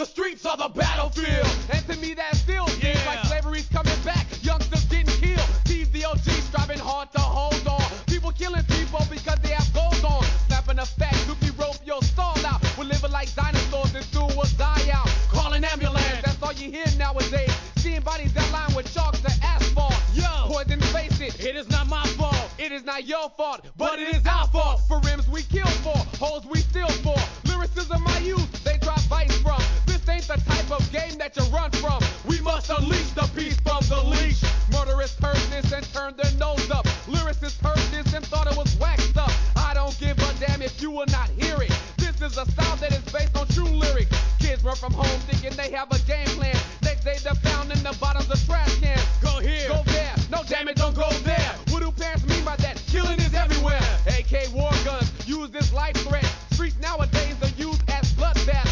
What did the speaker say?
The streets are the battlefield. And to me that still seems like slavery's coming back. Youngsters getting killed. TVOG striving hard to hold on. People killing people because they have gold on. Snapping a fact, Dookie rope your stall out. We're living like dinosaurs and soon we'll die out. Call an ambulance, that's all you hear nowadays. Seeing bodies that line with chalk to asphalt. Poison, face it is not my fault. It is not your fault, but it is our fault. For rims we kill for, holes we steal for. Lyricism I use, they try fighting from. This ain't the type of game that you run from. We must unleash the beast from the leash. Murderers heard this and turned their nose up. Lyricists heard this and thought it was waxed up. I don't give a damn if you will not hear it. This is a style that is based on true lyrics. Kids run from home thinking they have a game plan. Next day they're found in the bottoms of trash